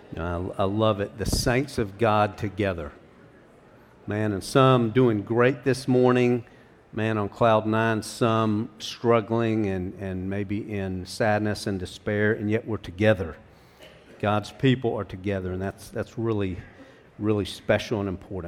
I love it. The saints of God together. Man, and some doing great this morning. Man, on cloud nine, some struggling and maybe in sadness and despair, and yet we're together. God's people are together, and that's really, really special and important.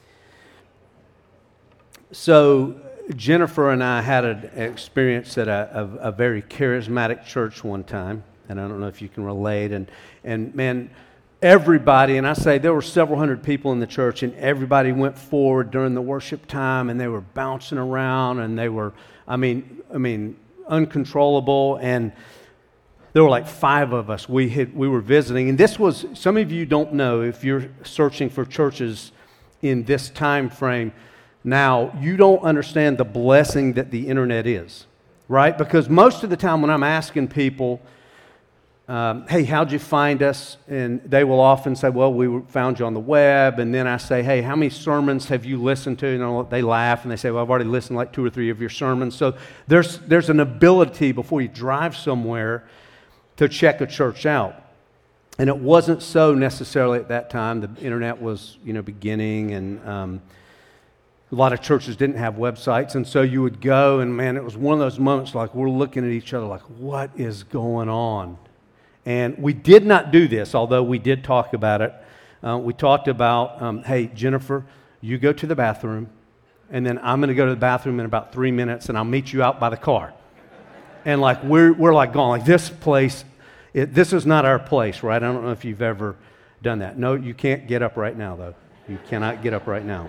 So Jennifer and I had an experience at a very charismatic church one time, and I don't know if you can relate. And man, everybody, and I say there were several hundred people in the church, and everybody went forward during the worship time, and they were bouncing around, and they were, I mean, uncontrollable. And there were like 5 of us. We were visiting, and this was, some of you don't know if you're searching for churches in this time frame. Now, you don't understand the blessing that the internet is, right? Because most of the time when I'm asking people, hey, how'd you find us? And they will often say, well, we found you on the web. And then I say, hey, how many sermons have you listened to? And they laugh and they say, well, I've already listened to like 2 or 3 of your sermons. So there's an ability before you drive somewhere to check a church out. And it wasn't so necessarily at that time. The internet was, beginning, and a lot of churches didn't have websites. And so you would go, and man, it was one of those moments like we're looking at each other like, what is going on? And we did not do this, although we did talk about it. We talked about, hey, Jennifer, you go to the bathroom, and then I'm going to go to the bathroom in about 3 minutes, and I'll meet you out by the car. And like we're like gone, like this place, this is not our place, right? I don't know if you've ever done that. No, you can't get up right now, though. You cannot get up right now.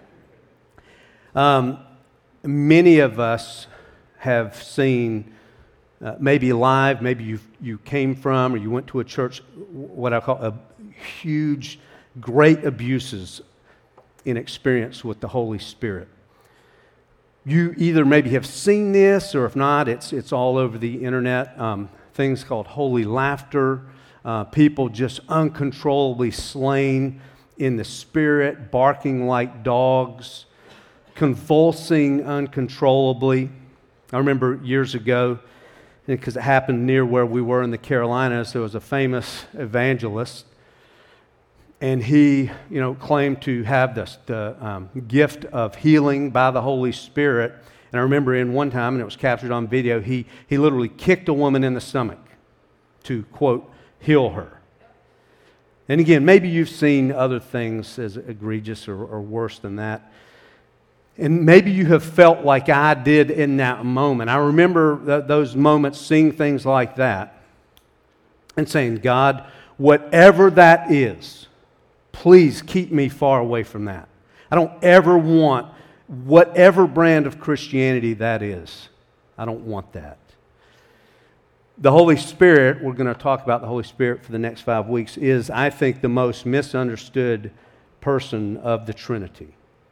Many of us have seen, maybe live, maybe you came from or you went to a church, what I call a huge, great abuses in experience with the Holy Spirit. You either maybe have seen this, or if not, it's all over the internet. Things called holy laughter, people just uncontrollably slain in the spirit, barking like dogs, convulsing uncontrollably. I remember years ago, because it happened near where we were in the Carolinas, there was a famous evangelist, and he, claimed to have the gift of healing by the Holy Spirit. And I remember in one time, and it was captured on video, he literally kicked a woman in the stomach to, quote, heal her. And again, maybe you've seen other things as egregious or worse than that. And maybe you have felt like I did in that moment. I remember those moments, seeing things like that and saying, God, whatever that is, please keep me far away from that. I don't ever want whatever brand of Christianity that is. I don't want that. The Holy Spirit, we're going to talk about the Holy Spirit for the next 5 weeks, is, I think, the most misunderstood person of the Trinity.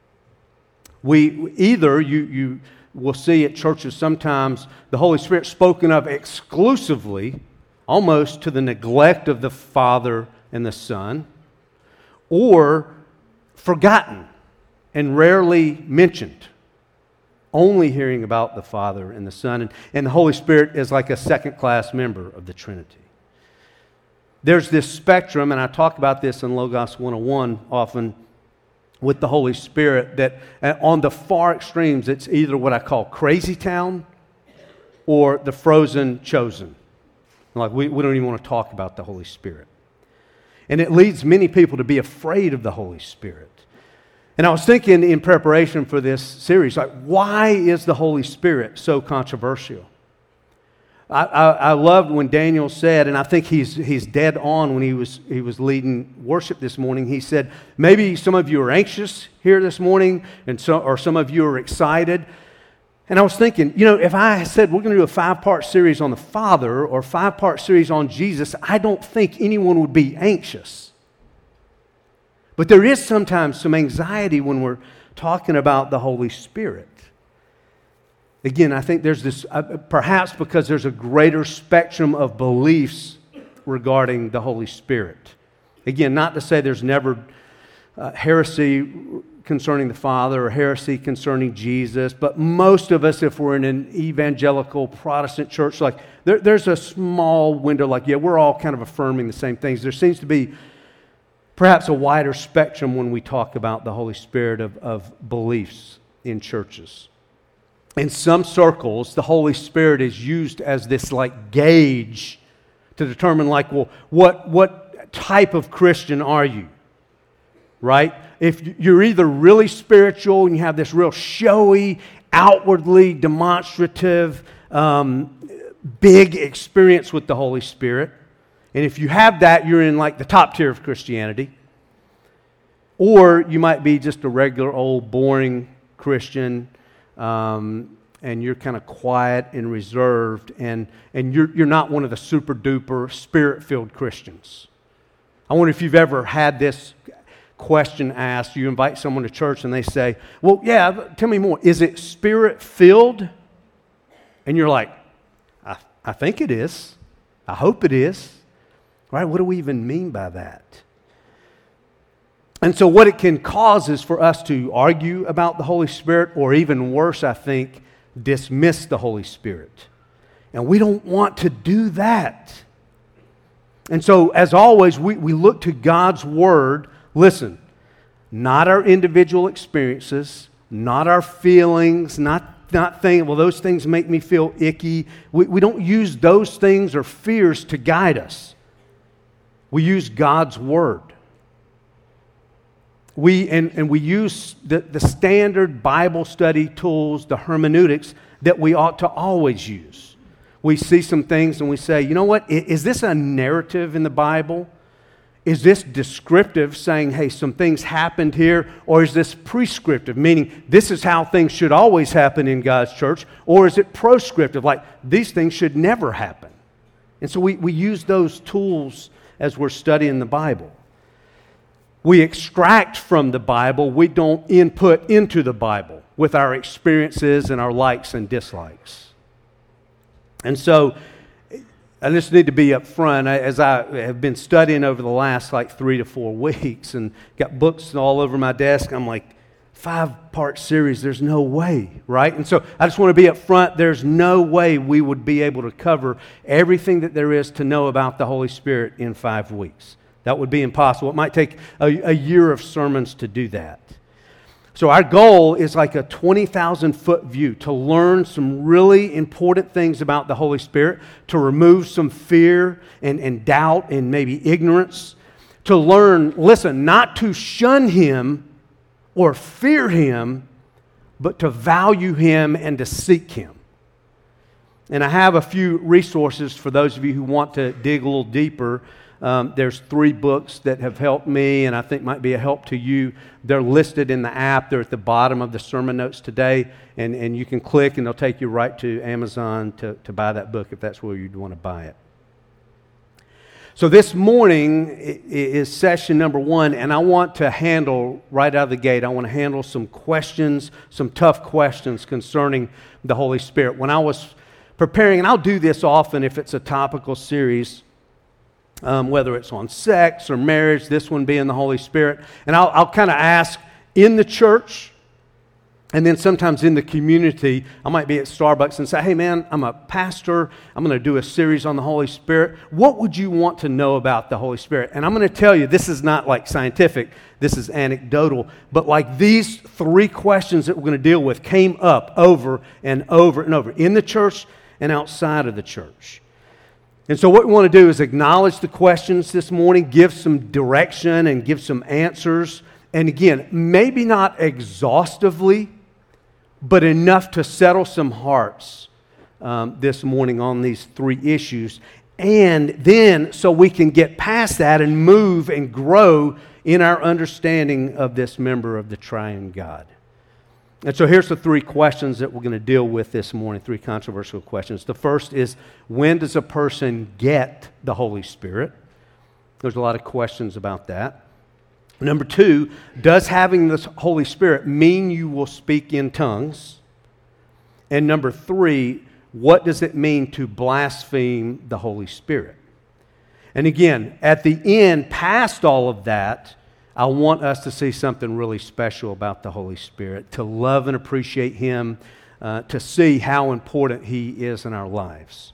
You will see at churches sometimes the Holy Spirit spoken of exclusively, almost to the neglect of the Father and the Son, or forgotten and rarely mentioned, only hearing about the Father and the Son. And the Holy Spirit is like a second-class member of the Trinity. There's this spectrum, and I talk about this in Logos 101 often, with the Holy Spirit, that on the far extremes, it's either what I call crazy town or the frozen chosen. Like we don't even want to talk about the Holy Spirit. And it leads many people to be afraid of the Holy Spirit. And I was thinking in preparation for this series, like, why is the Holy Spirit so controversial? I loved when Daniel said, and I think he's dead on when he was leading worship this morning. He said, maybe some of you are anxious here this morning, or some of you are excited. And I was thinking, if I said we're going to do a 5-part series on the Father or a 5-part series on Jesus, I don't think anyone would be anxious. But there is sometimes some anxiety when we're talking about the Holy Spirit. Again, I think there's this, perhaps because there's a greater spectrum of beliefs regarding the Holy Spirit. Again, not to say there's never heresy concerning the Father or heresy concerning Jesus. But most of us, if we're in an evangelical Protestant church, like there's a small window, like, yeah, we're all kind of affirming the same things. There seems to be perhaps a wider spectrum when we talk about the Holy Spirit of beliefs in churches. In some circles, the Holy Spirit is used as this like gauge to determine like, well, what type of Christian are you? Right? If you're either really spiritual and you have this real showy, outwardly demonstrative, big experience with the Holy Spirit, and if you have that, you're in like the top tier of Christianity. Or you might be just a regular old boring Christian, and you're kind of quiet and reserved, and you're not one of the super duper spirit-filled Christians. I wonder if you've ever had this question asked. You invite someone to church and they say, well, yeah, tell me more. Is it spirit-filled? And you're like, I think it is. I hope it is. Right? What do we even mean by that? And so what it can cause is for us to argue about the Holy Spirit, or even worse, I think, dismiss the Holy Spirit. And we don't want to do that. And so, as always, we look to God's Word. Listen, not our individual experiences, not our feelings, not thinking, well, those things make me feel icky. We don't use those things or fears to guide us. We use God's Word. We use the standard Bible study tools, the hermeneutics, that we ought to always use. We see some things and we say, you know what, is this a narrative in the Bible? Is this descriptive, saying, hey, some things happened here? Or is this prescriptive, meaning this is how things should always happen in God's church? Or is it proscriptive, like these things should never happen? And so we use those tools as we're studying the Bible. We extract from the Bible, we don't input into the Bible with our experiences and our likes and dislikes. And so I just need to be up front. As I have been studying over the last 3 to 4 weeks and got books all over my desk, I'm like, 5-part series, there's no way, right? And so I just want to be up front. There's no way we would be able to cover everything that there is to know about the Holy Spirit in 5 weeks. That would be impossible. It might take a year of sermons to do that. So our goal is like a 20,000-foot view, to learn some really important things about the Holy Spirit, to remove some fear and doubt and maybe ignorance, to learn, listen, not to shun Him or fear Him, but to value Him and to seek Him. And I have a few resources for those of you who want to dig a little deeper. There's 3 books that have helped me and I think might be a help to you. They're listed in the app. They're at the bottom of the sermon notes today. And you can click and they'll take you right to Amazon to buy that book if that's where you'd want to buy it. So this morning is session number 1, and I want to handle, right out of the gate, I want to handle some questions, some tough questions concerning the Holy Spirit. When I was preparing, and I'll do this often if it's a topical series, whether it's on sex or marriage, this one being the Holy Spirit. And I'll kind of ask in the church, and then sometimes in the community. I might be at Starbucks and say, hey man, I'm a pastor. I'm going to do a series on the Holy Spirit. What would you want to know about the Holy Spirit? And I'm going to tell you, this is not like scientific. This is anecdotal. But like these 3 questions that we're going to deal with came up over and over and over in the church and outside of the church. And so what we want to do is acknowledge the questions this morning, give some direction and give some answers. And again, maybe not exhaustively, but enough to settle some hearts this morning on these 3 issues. And then so we can get past that and move and grow in our understanding of this member of the triune God. And so here's the 3 questions that we're going to deal with this morning, 3 controversial questions. The first is, when does a person get the Holy Spirit? There's a lot of questions about that. Number 2, does having the Holy Spirit mean you will speak in tongues? And number 3, what does it mean to blaspheme the Holy Spirit? And again, at the end, past all of that, I want us to see something really special about the Holy Spirit, to love and appreciate Him, to see how important He is in our lives.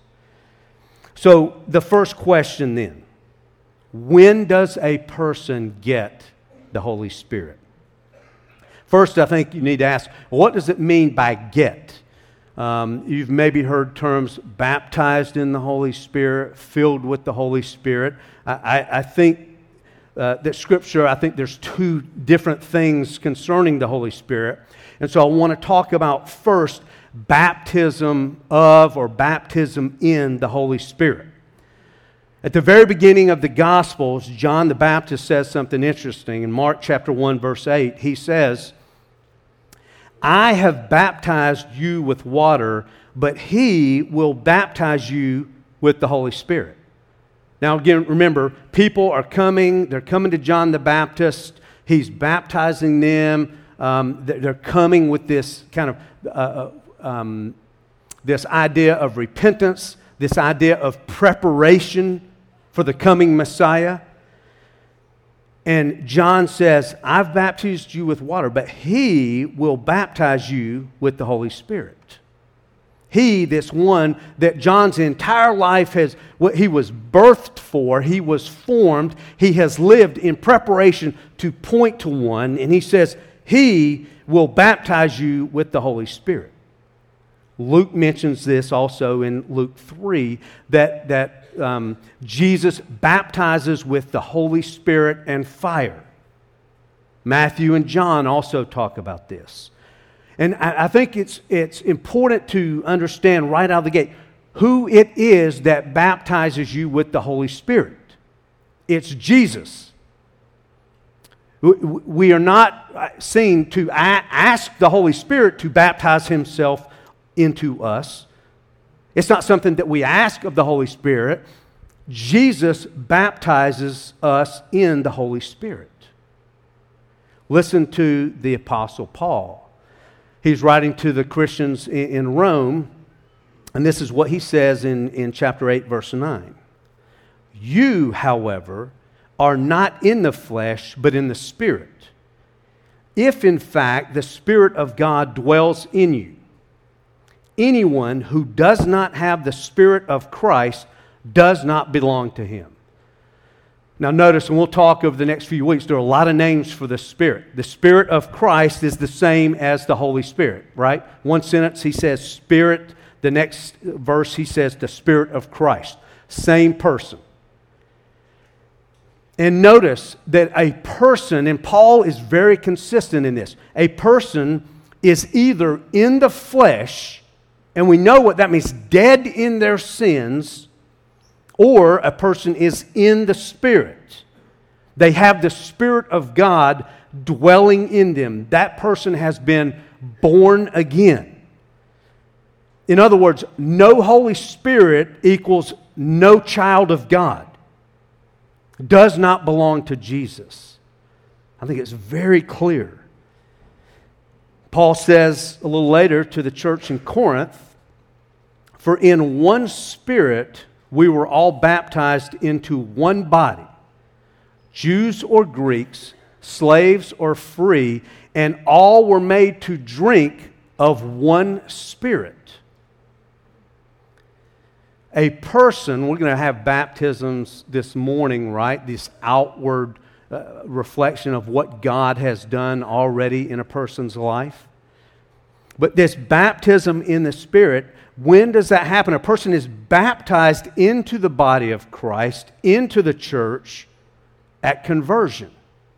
So the first question then, when does a person get the Holy Spirit? First, I think you need to ask, what does it mean by get? You've maybe heard terms baptized in the Holy Spirit, filled with the Holy Spirit. I think that Scripture, I think there's two different things concerning the Holy Spirit. And so I want to talk about first baptism of or baptism in the Holy Spirit. At the very beginning of the Gospels, John the Baptist says something interesting. In Mark chapter 1, verse 8, he says, I have baptized you with water, but He will baptize you with the Holy Spirit. Now again, remember, people are coming, they're coming to John the Baptist, he's baptizing them, they're coming with this kind of, this idea of repentance, this idea of preparation for the coming Messiah. And John says, I've baptized you with water, but He will baptize you with the Holy Spirit. He, this one that John's entire life what he was birthed for, he was formed, he has lived in preparation to point to one, and he says, He will baptize you with the Holy Spirit. Luke mentions this also in Luke 3, that Jesus baptizes with the Holy Spirit and fire. Matthew and John also talk about this. And I think it's important to understand right out of the gate who it is that baptizes you with the Holy Spirit. It's Jesus. We are not seen to ask the Holy Spirit to baptize Himself into us. It's not something that we ask of the Holy Spirit. Jesus baptizes us in the Holy Spirit. Listen to the Apostle Paul. He's writing to the Christians in Rome, and this is what he says in chapter 8, verse 9. You, however, are not in the flesh, but in the Spirit, if in fact the Spirit of God dwells in you. Anyone who does not have the Spirit of Christ does not belong to Him. Now notice, and we'll talk over the next few weeks, there are a lot of names for the Spirit. The Spirit of Christ is the same as the Holy Spirit, right? One sentence he says Spirit, the next verse he says the Spirit of Christ. Same person. And notice that a person, and Paul is very consistent in this, a person is either in the flesh, and we know what that means, dead in their sins, or a person is in the Spirit. They have the Spirit of God dwelling in them. That person has been born again. In other words, no Holy Spirit equals no child of God. Does not belong to Jesus. I think it's very clear. Paul says a little later to the church in Corinth, for in one Spirit we were all baptized into one body, Jews or Greeks, slaves or free, and all were made to drink of one Spirit. A person, we're going to have baptisms this morning, right? This outward reflection of what God has done already in a person's life. But this baptism in the Spirit, when does that happen? A person is baptized into the body of Christ, into the church, at conversion.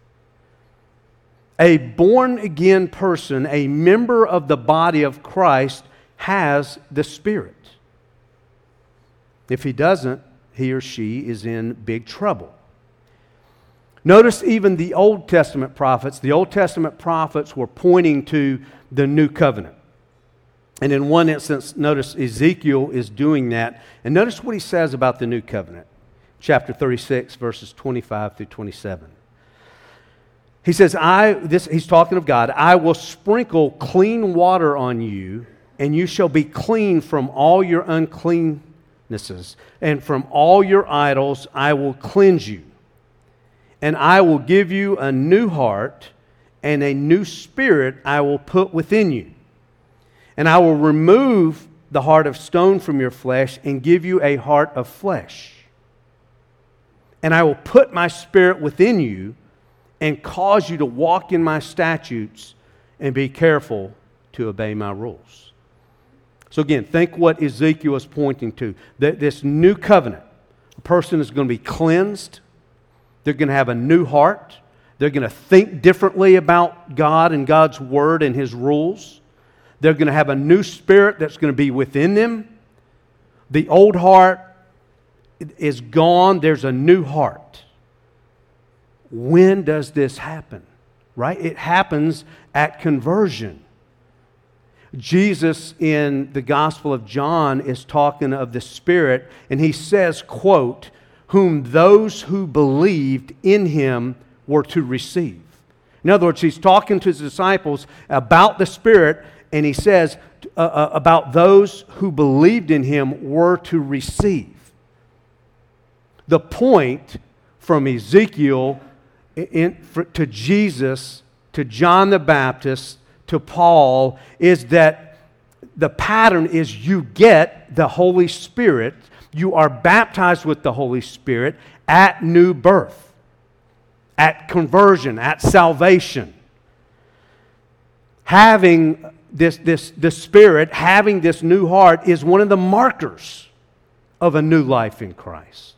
A born-again person, a member of the body of Christ, has the Spirit. If he doesn't, he or she is in big trouble. Notice even the Old Testament prophets. The Old Testament prophets were pointing to the new covenant. And in one instance, notice Ezekiel is doing that. And notice what he says about the new covenant. Chapter 36, verses 25 through 27. He says, he's talking of God, I will sprinkle clean water on you, and you shall be clean from all your uncleannesses, and from all your idols I will cleanse you. and I will give you a new heart, and a new spirit I will put within you. And I will remove the heart of stone from your flesh and give you a heart of flesh. And I will put my spirit within you and cause you to walk in my statutes and be careful to obey my rules. So again, think what Ezekiel is pointing to. That this new covenant, a person is going to be cleansed. They're going to have a new heart. They're going to think differently about God and God's Word and His rules. They're going to have a new spirit that's going to be within them. The old heart is gone. There's a new heart. When does this happen? Right? It happens at conversion. Jesus in the Gospel of John is talking of the Spirit, and He says, quote, whom those who believed in Him were to receive. In other words, He's talking to His disciples about the Spirit, and He says about those who believed in Him were to receive. The point from Ezekiel to Jesus, to John the Baptist, to Paul, is that the pattern is you get the Holy Spirit. You are baptized with the Holy Spirit at new birth, at conversion, at salvation. Having the Spirit, having this new heart is one of the markers of a new life in Christ.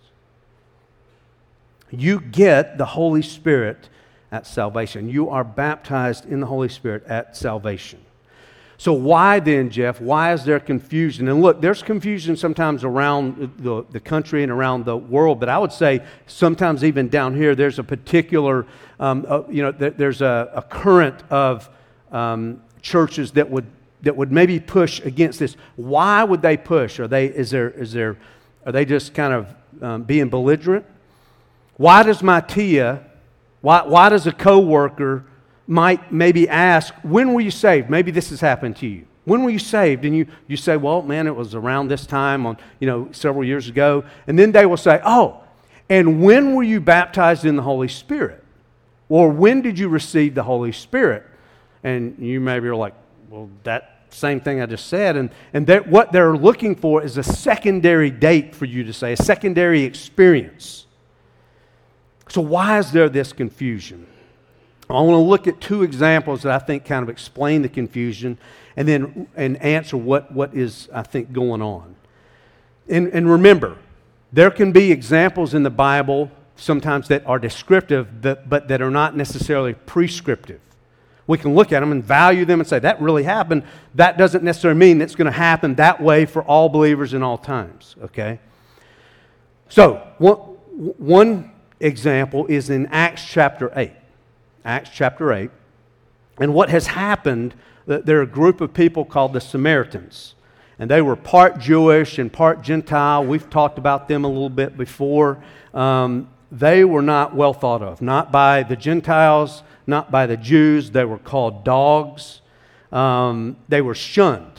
You get the Holy Spirit at salvation. You are baptized in the Holy Spirit at salvation. So why then, Jeff, why is there confusion? And look, there's confusion sometimes around the country and around the world, but I would say sometimes even down here there's a particular, there's a current of churches that would maybe push against this. Why would they push? Are they just kind of being belligerent? Why does why does a coworker might maybe ask, when were you saved? Maybe this has happened to you. When were you saved? And you say, well, man, it was around this time on, several years ago. And then they will say, oh, and when were you baptized in the Holy Spirit? Or when did you receive the Holy Spirit? And you maybe are like, well, that same thing I just said. And what they're looking for is a secondary date for you to say, a secondary experience. So why is there this confusion? I want to look at two examples that I think kind of explain the confusion and answer what is, I think, going on. And remember, there can be examples in the Bible sometimes that are descriptive, but that are not necessarily prescriptive. We can look at them and value them and say, that really happened. That doesn't necessarily mean it's going to happen that way for all believers in all times, okay? So, one example is in Acts chapter 8. Acts chapter 8. And what has happened, there are a group of people called the Samaritans. And they were part Jewish and part Gentile. We've talked about them a little bit before. They were not well thought of. Not by the Gentiles, not by the Jews. They were called dogs. They were shunned.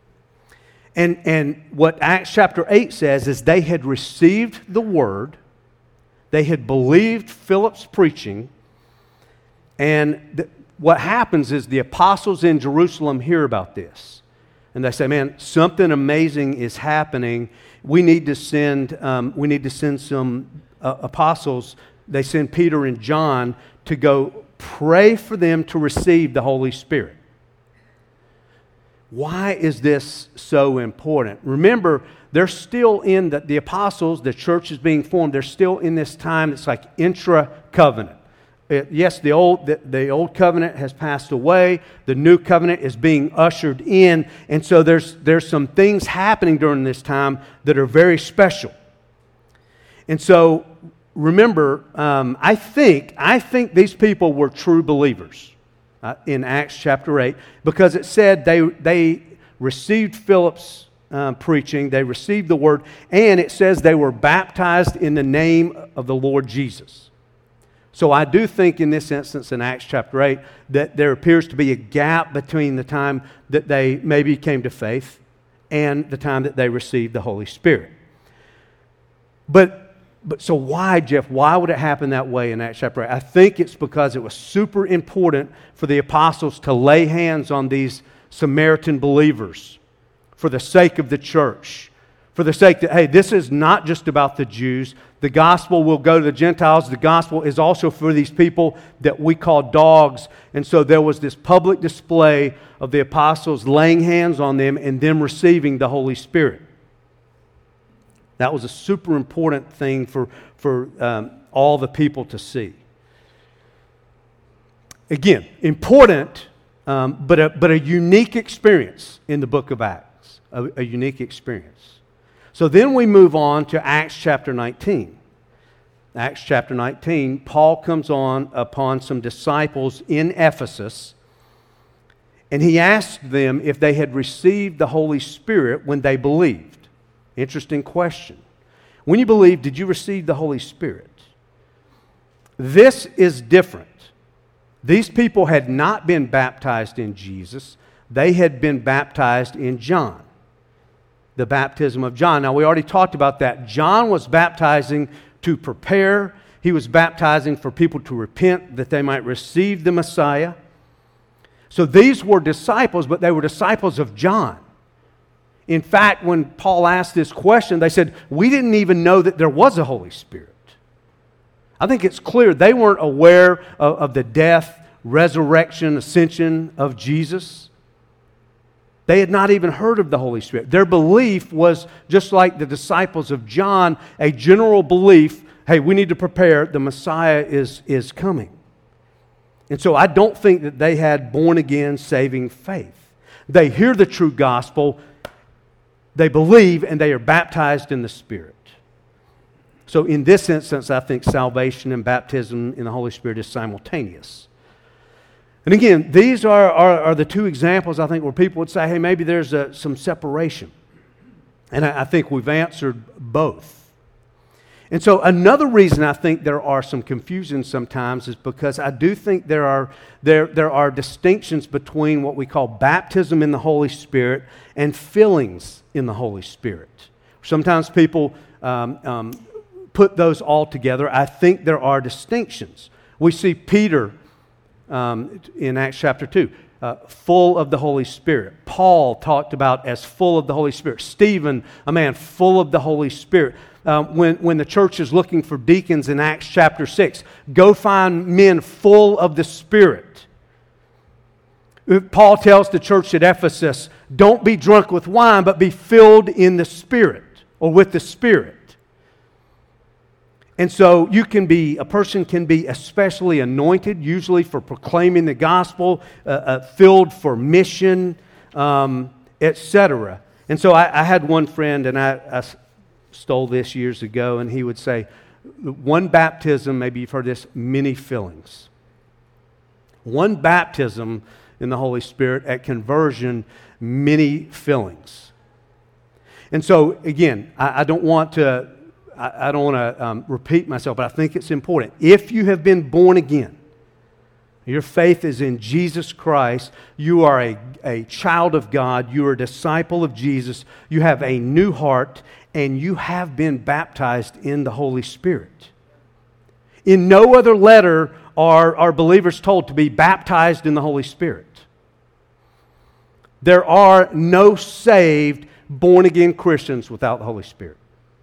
And what Acts chapter 8 says is they had received the word. They had believed Philip's preaching. And what happens is the apostles in Jerusalem hear about this. And they say, man, something amazing is happening. We need to send some apostles. They send Peter and John to go pray for them to receive the Holy Spirit. Why is this so important? Remember, they're still in the apostles, the church is being formed. They're still in this time that's like intra-covenant. Yes, the old covenant has passed away. The new covenant is being ushered in. And so there's some things happening during this time that are very special. And so remember, I think these people were true believers in Acts chapter 8 because it said they received Philip's preaching, they received the word, and it says they were baptized in the name of the Lord Jesus. So I do think in this instance in Acts chapter 8 that there appears to be a gap between the time that they maybe came to faith and the time that they received the Holy Spirit. But But so why, Jeff? Why would it happen that way in Acts chapter 8? I think it's because it was super important for the apostles to lay hands on these Samaritan believers for the sake of the church. For the sake that, hey, this is not just about the Jews. The gospel will go to the Gentiles. The gospel is also for these people that we call dogs. And so there was this public display of the apostles laying hands on them and them receiving the Holy Spirit. That was a super important thing for all the people to see. Again, important, but a unique experience in the book of Acts. A unique experience. So then we move on to Acts chapter 19. Acts chapter 19, Paul comes on upon some disciples in Ephesus, and he asked them if they had received the Holy Spirit when they believed. Interesting question. When you believe, did you receive the Holy Spirit? This is different. These people had not been baptized in Jesus. They had been baptized in John. The baptism of John. Now, we already talked about that. John was baptizing to prepare. He was baptizing for people to repent that they might receive the Messiah. So these were disciples, but they were disciples of John. In fact, when Paul asked this question, they said, we didn't even know that there was a Holy Spirit. I think it's clear they weren't aware of the death, resurrection, ascension of Jesus. They had not even heard of the Holy Spirit. Their belief was just like the disciples of John, a general belief, hey, we need to prepare, the Messiah is coming. And so I don't think that they had born-again saving faith. They hear the true gospel, they believe, and they are baptized in the Spirit. So in this instance, I think salvation and baptism in the Holy Spirit is simultaneous. And again, these are the two examples, I think, where people would say, hey, maybe there's some separation. And I think we've answered both. And so another reason I think there are some confusions sometimes is because I do think there are distinctions between what we call baptism in the Holy Spirit and fillings in the Holy Spirit. Sometimes people put those all together. I think there are distinctions. We see Peter in Acts chapter 2, full of the Holy Spirit. Paul talked about as full of the Holy Spirit. Stephen, a man full of the Holy Spirit. When the church is looking for deacons in Acts chapter 6, go find men full of the Spirit. Paul tells the church at Ephesus, don't be drunk with wine, but be filled in the Spirit, or with the Spirit. And so a person can be especially anointed, usually for proclaiming the gospel, filled for mission, etc. And so I had one friend, and I stole this years ago, and he would say, one baptism, maybe you've heard this, many fillings. One baptism in the Holy Spirit, at conversion, many fillings. And so, again, I don't want to repeat myself, but I think it's important. If you have been born again, your faith is in Jesus Christ, you are a child of God, you are a disciple of Jesus, you have a new heart, and you have been baptized in the Holy Spirit. In no other letter are believers told to be baptized in the Holy Spirit. There are no saved, born-again Christians without the Holy Spirit.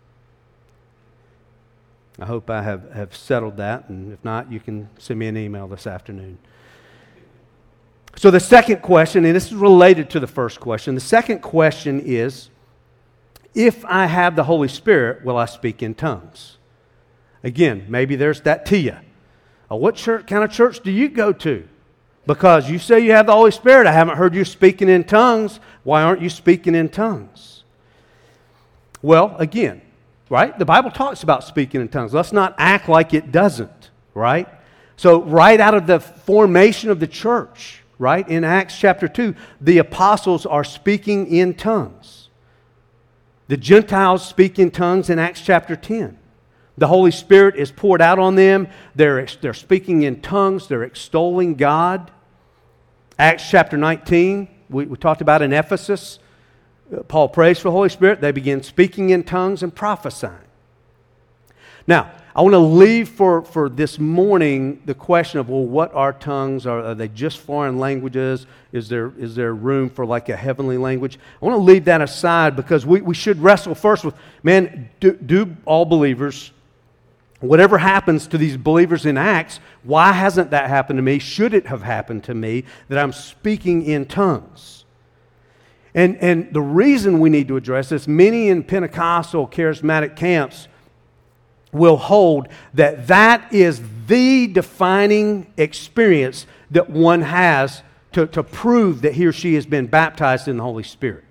I hope I have settled that, and if not, you can send me an email this afternoon. So the second question, and this is related to the first question, the second question is, if I have the Holy Spirit, will I speak in tongues? Again, maybe there's that to you. What kind of church do you go to? Because you say you have the Holy Spirit, I haven't heard you speaking in tongues. Why aren't you speaking in tongues? Well, again, right? The Bible talks about speaking in tongues. Let's not act like it doesn't, right? So right out of the formation of the church, right, in Acts chapter 2, the apostles are speaking in tongues. The Gentiles speak in tongues in Acts chapter 10. The Holy Spirit is poured out on them. They're speaking in tongues. They're extolling God. Acts chapter 19, we talked about in Ephesus. Paul prays for the Holy Spirit. They begin speaking in tongues and prophesying. Now, I want to leave for this morning the question of, well, what are tongues? Are they just foreign languages? Is there room for like a heavenly language? I want to leave that aside because we should wrestle first with, man, do all believers, whatever happens to these believers in Acts, why hasn't that happened to me? Should it have happened to me that I'm speaking in tongues? And the reason we need to address this, many in Pentecostal charismatic camps will hold that is the defining experience that one has to prove that he or she has been baptized in the Holy Spirit.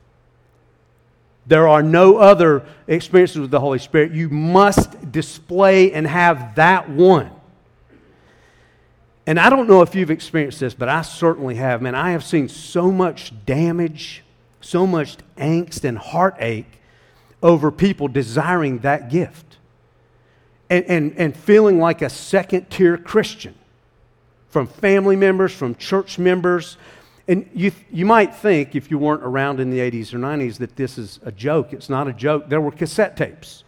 There are no other experiences with the Holy Spirit. You must display and have that one. And I don't know if you've experienced this, but I certainly have. Man, I have seen so much damage, so much angst and heartache over people desiring that gift. And feeling like a second-tier Christian from family members, from church members. And you might think, if you weren't around in the 80s or 90s, that this is a joke. It's not a joke. There were cassette tapes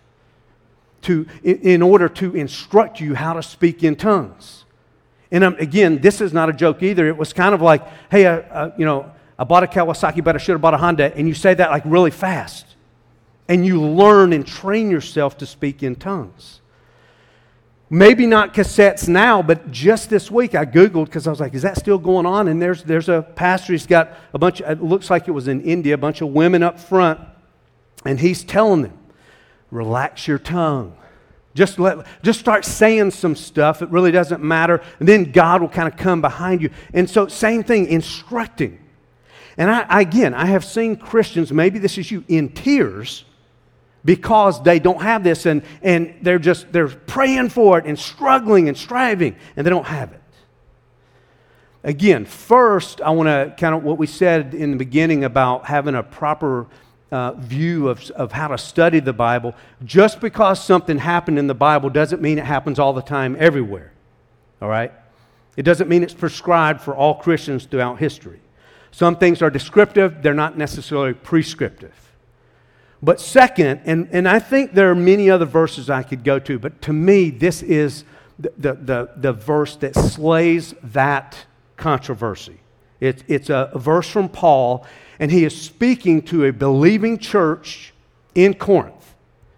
in order to instruct you how to speak in tongues. And again, this is not a joke either. It was kind of like, hey, I bought a Kawasaki, but I should have bought a Honda. And you say that like really fast. And you learn and train yourself to speak in tongues. Maybe not cassettes now, but just this week I Googled because I was like, is that still going on? And there's a pastor, he's got a bunch, it looks like it was in India, a bunch of women up front, and he's telling them, relax your tongue. Just start saying some stuff. It really doesn't matter. And then God will kind of come behind you. And so same thing, instructing. And I have seen Christians, maybe this is you, in tears, because they don't have this and they're praying for it and struggling and striving and they don't have it. Again, first I want to kind of what we said in the beginning about having a proper view of how to study the Bible. Just because something happened in the Bible doesn't mean it happens all the time everywhere. All right? It doesn't mean it's prescribed for all Christians throughout history. Some things are descriptive, they're not necessarily prescriptive. But second, and I think there are many other verses I could go to, but to me, this is the verse that slays that controversy. It's a verse from Paul, and he is speaking to a believing church in Corinth.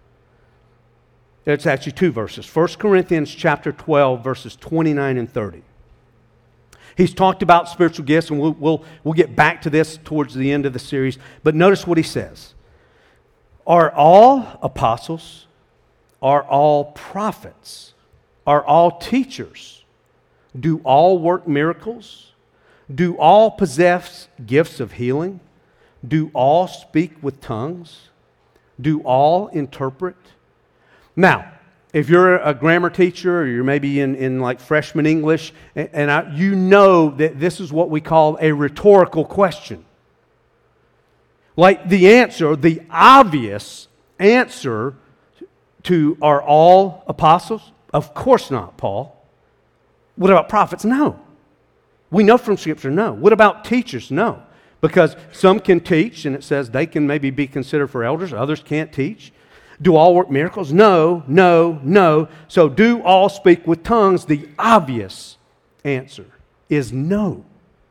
It's actually two verses. 1 Corinthians chapter 12, verses 29 and 30. He's talked about spiritual gifts, and we'll get back to this towards the end of the series, but notice what he says. Are all apostles? Are all prophets? Are all teachers? Do all work miracles? Do all possess gifts of healing? Do all speak with tongues? Do all interpret? Now, if you're a grammar teacher or you're maybe in like freshman English, you know that this is what we call a rhetorical question. Like the answer, the obvious answer to are all apostles? Of course not, Paul. What about prophets? No. We know from Scripture, no. What about teachers? No. Because some can teach, and it says they can maybe be considered for elders, others can't teach. Do all work miracles? No, no, no. So do all speak with tongues? The obvious answer is no.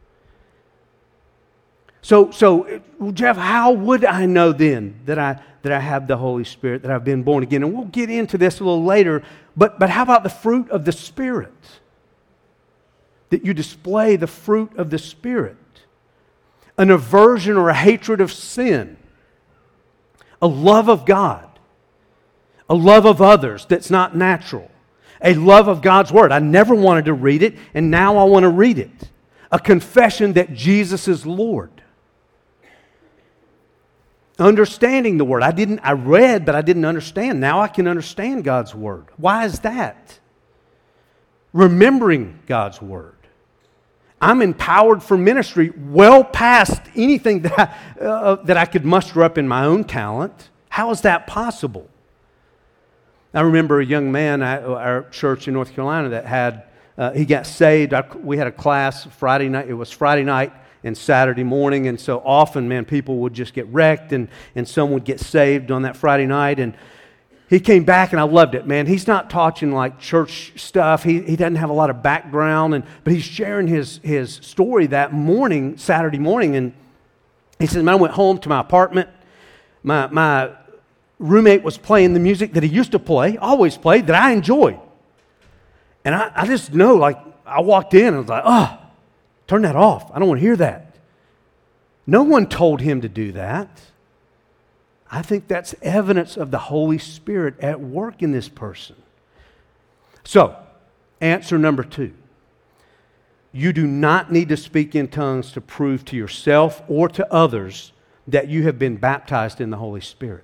So, Jeff, how would I know then that I have the Holy Spirit, that I've been born again? And we'll get into this a little later, but how about the fruit of the Spirit? That you display the fruit of the Spirit. An aversion or a hatred of sin. A love of God. A love of others that's not natural. A love of God's Word. I never wanted to read it, and now I want to read it. A confession that Jesus is Lord. Understanding the Word. I read, but I didn't understand. Now I can understand God's Word. Why is that? Remembering God's Word. I'm empowered for ministry well past anything that I could muster up in my own talent. How is that possible? I remember a young man at our church in North Carolina that had, he got saved. We had a class Friday night. It was Friday night and Saturday morning, and so often, man, people would just get wrecked, and some would get saved on that Friday night, and he came back, and I loved it, man. He's not talking like church stuff. He doesn't have a lot of background, but he's sharing his story that morning, Saturday morning, and he said, man, I went home to my apartment. My roommate was playing the music that he used to play, always played, that I enjoyed. And I just know, like, I walked in and I was like, oh, turn that off. I don't want to hear that. No one told him to do that. I think that's evidence of the Holy Spirit at work in this person. So, answer number 2. You do not need to speak in tongues to prove to yourself or to others that you have been baptized in the Holy Spirit.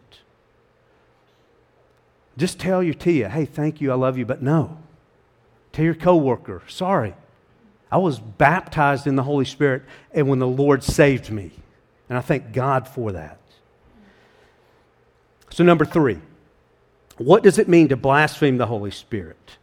Just tell your Tia, hey, thank you, I love you, but no. Tell your coworker, sorry, I was baptized in the Holy Spirit and when the Lord saved me. And I thank God for that. So number 3, what does it mean to blaspheme the Holy Spirit?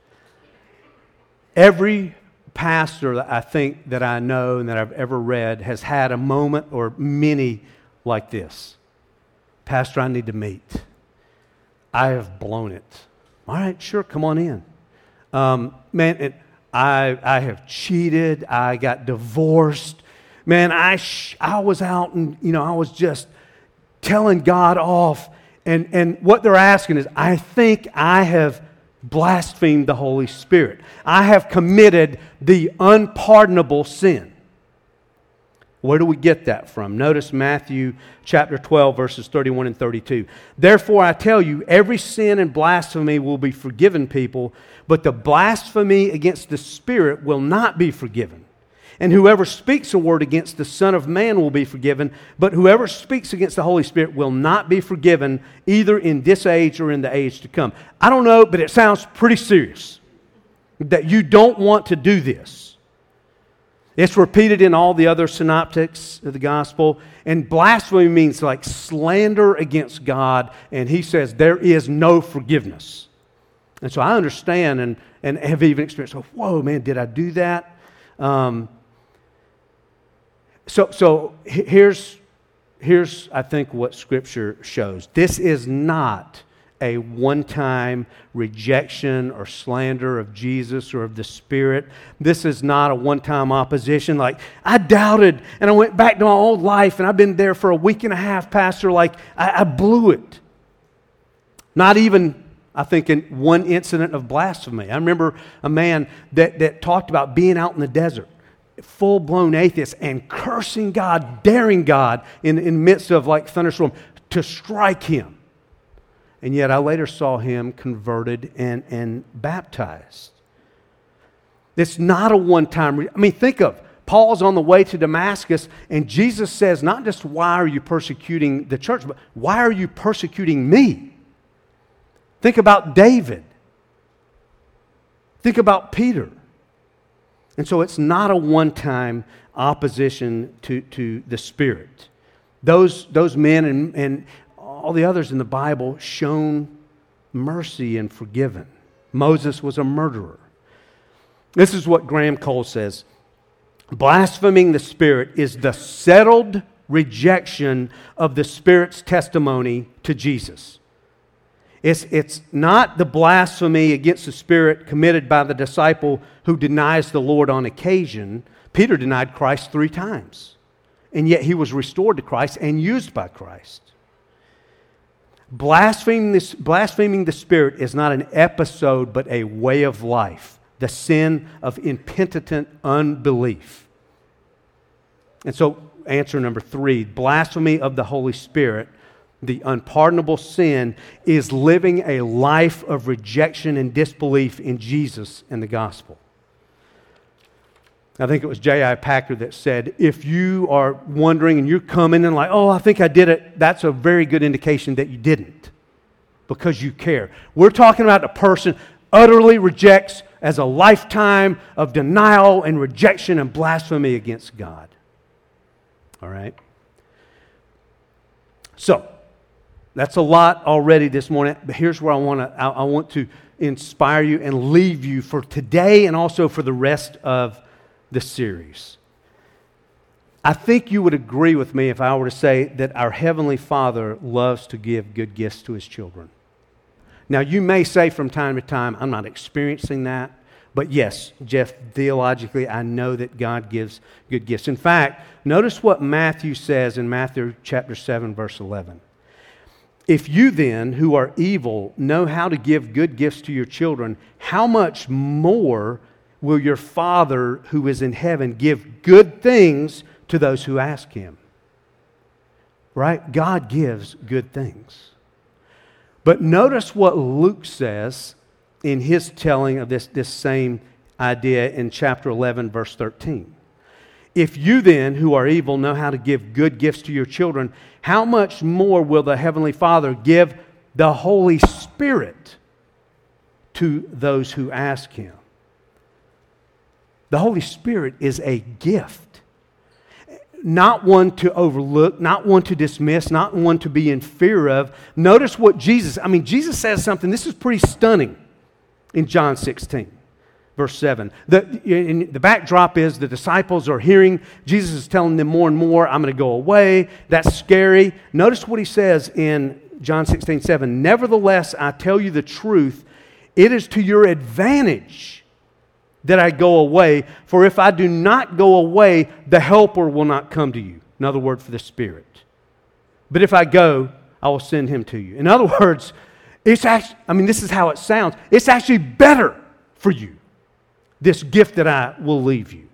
Every pastor that I think that I know and that I've ever read has had a moment or many like this. Pastor, I need to meet. I have blown it. All right, sure, come on in. Man, I have cheated. I got divorced. Man, I was out and, I was just telling God off. And what they're asking is, I think I have blasphemed the Holy Spirit. I have committed the unpardonable sin. Where do we get that from? Notice Matthew chapter 12, verses 31 and 32. Therefore, I tell you, every sin and blasphemy will be forgiven people, but the blasphemy against the Spirit will not be forgiven. And whoever speaks a word against the Son of Man will be forgiven, but whoever speaks against the Holy Spirit will not be forgiven, either in this age or in the age to come. I don't know, but it sounds pretty serious that you don't want to do this. It's repeated in all the other synoptics of the gospel. And blasphemy means like slander against God. And he says there is no forgiveness. And so I understand and have even experienced, whoa, man, did I do that? So here's I think what Scripture shows. This is not a one-time rejection or slander of Jesus or of the Spirit. This is not a one-time opposition. Like, I doubted and I went back to my old life and I've been there for a week and a half, Pastor. Like, I blew it. Not even, I think, in one incident of blasphemy. I remember a man that talked about being out in the desert, full-blown atheist, and cursing God, daring God in the midst of like thunderstorm to strike him. And yet I later saw him converted and baptized. It's not a one-time. Think of, Paul's on the way to Damascus, and Jesus says, not just why are you persecuting the church, but why are you persecuting me? Think about David. Think about Peter. And so it's not a one-time opposition to the Spirit. Those men and all the others in the Bible shown mercy and forgiven. Moses was a murderer. This is what Graham Cole says. Blaspheming the Spirit is the settled rejection of the Spirit's testimony to Jesus. It's not the blasphemy against the Spirit committed by the disciple who denies the Lord on occasion. Peter denied Christ 3 times, and yet he was restored to Christ and used by Christ. Blaspheming the Spirit is not an episode, but a way of life, the sin of impenitent unbelief. And so, answer number 3, blasphemy of the Holy Spirit, the unpardonable sin, is living a life of rejection and disbelief in Jesus and the gospel. I think it was J.I. Packer that said, if you are wondering and you're coming and like, oh, I think I did it, that's a very good indication that you didn't, because you care. We're talking about a person utterly rejects as a lifetime of denial and rejection and blasphemy against God. All right? So, that's a lot already this morning, but here's where I want to inspire you and leave you for today and also for the rest of the series. I think you would agree with me if I were to say that our Heavenly Father loves to give good gifts to His children. Now, you may say from time to time, I'm not experiencing that. But yes, Jeff, theologically, I know that God gives good gifts. In fact, notice what Matthew says in Matthew chapter 7, verse 11. If you then, who are evil, know how to give good gifts to your children, how much more will your Father who is in heaven give good things to those who ask Him? Right? God gives good things. But notice what Luke says in his telling of this same idea in chapter 11, verse 13. If you then, who are evil, know how to give good gifts to your children, how much more will the Heavenly Father give the Holy Spirit to those who ask Him? The Holy Spirit is a gift. Not one to overlook, not one to dismiss, not one to be in fear of. Notice what Jesus says something, this is pretty stunning in John 16. Verse 7. The backdrop is the disciples are hearing, Jesus is telling them more and more, I'm going to go away. That's scary. Notice what He says in John 16:7. Nevertheless, I tell you the truth, it is to your advantage that I go away, for if I do not go away, the Helper will not come to you. Another word for the Spirit. But if I go, I will send Him to you. In other words, it's actually, this is how it sounds. It's actually better for you, this gift that I will leave you.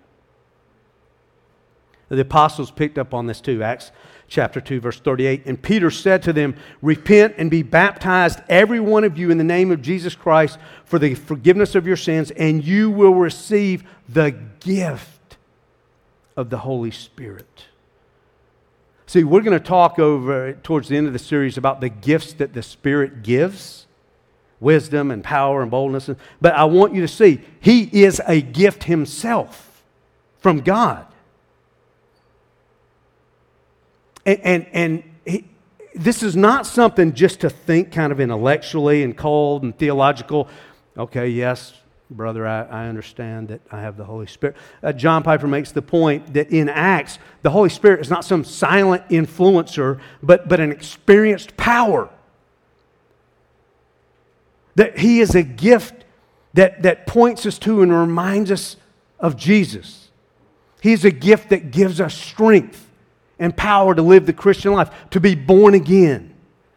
The apostles picked up on this too. Acts chapter 2, verse 38. And Peter said to them, repent and be baptized, every one of you, in the name of Jesus Christ for the forgiveness of your sins, and you will receive the gift of the Holy Spirit. See, we're going to talk towards the end of the series about the gifts that the Spirit gives. Wisdom and power and boldness. But I want you to see, He is a gift Himself from God. And this is not something just to think kind of intellectually and cold and theological. Okay, yes, brother, I understand that I have the Holy Spirit. John Piper makes the point that in Acts, the Holy Spirit is not some silent influencer, but an experienced power. That He is a gift that points us to and reminds us of Jesus. He's a gift that gives us strength and power to live the Christian life, to be born again.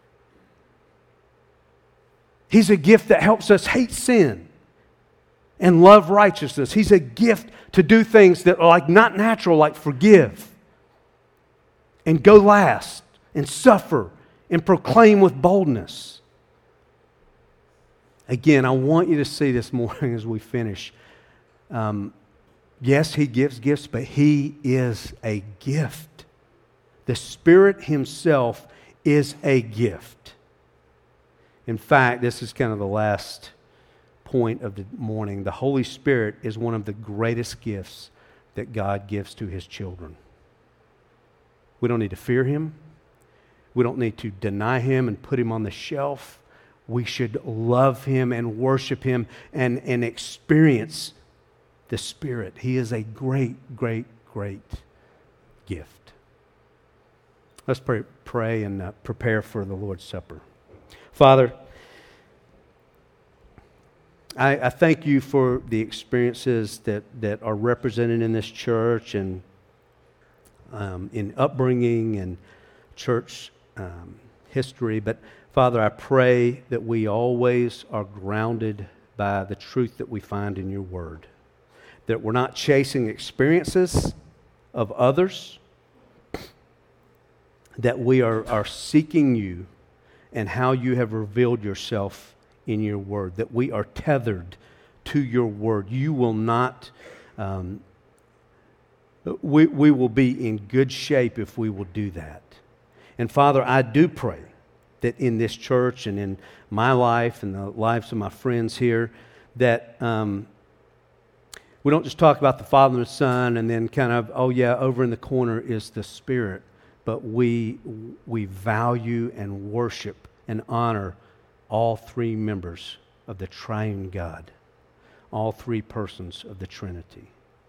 He's a gift that helps us hate sin and love righteousness. He's a gift to do things that are not natural, like forgive and go last and suffer and proclaim with boldness. Again, I want you to see this morning as we finish. Yes, He gives gifts, but He is a gift. The Spirit Himself is a gift. In fact, this is kind of the last point of the morning. The Holy Spirit is one of the greatest gifts that God gives to His children. We don't need to fear Him. We don't need to deny Him and put Him on the shelf. We should love Him and worship Him and experience the Spirit. He is a great, great, great gift. Let's pray and prepare for the Lord's Supper. Father, I thank You for the experiences that are represented in this church and in upbringing and church history. But Father, I pray that we always are grounded by the truth that we find in Your Word. That we're not chasing experiences of others, that we are seeking You and how You have revealed Yourself in Your Word, that we are tethered to Your Word. You will not, we will be in good shape if we will do that. And Father, I do pray that in this church and in my life and the lives of my friends here, that we don't just talk about the Father and the Son and then kind of, oh yeah, over in the corner is the Spirit. But we value and worship and honor all three members of the triune God, all three persons of the Trinity.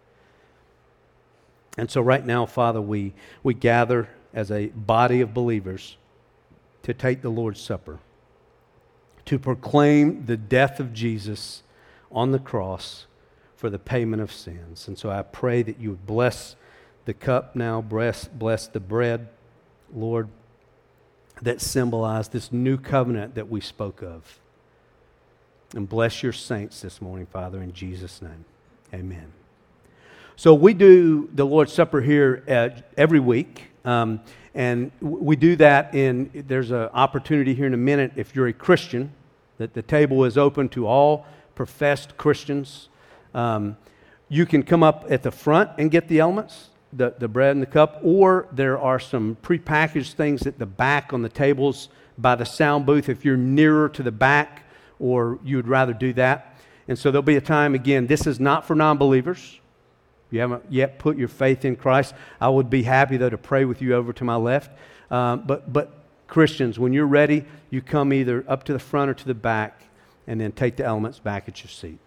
And so right now, Father, we gather as a body of believers to take the Lord's Supper, to proclaim the death of Jesus on the cross for the payment of sins. And so I pray that you would bless the cup now, bless the bread, Lord, that symbolize this new covenant that we spoke of. And bless your saints this morning, Father, in Jesus' name. Amen. So we do the Lord's Supper here every week. And we do that there's an opportunity here in a minute, if you're a Christian, that the table is open to all professed Christians. You can come up at the front and get the elements, the bread and the cup, or there are some prepackaged things at the back on the tables by the sound booth if you're nearer to the back or you would rather do that. And so there'll be a time, again, this is not for non-believers. You haven't yet put your faith in Christ. I would be happy, though, to pray with you over to my left. But Christians, when you're ready, you come either up to the front or to the back and then take the elements back at your seat.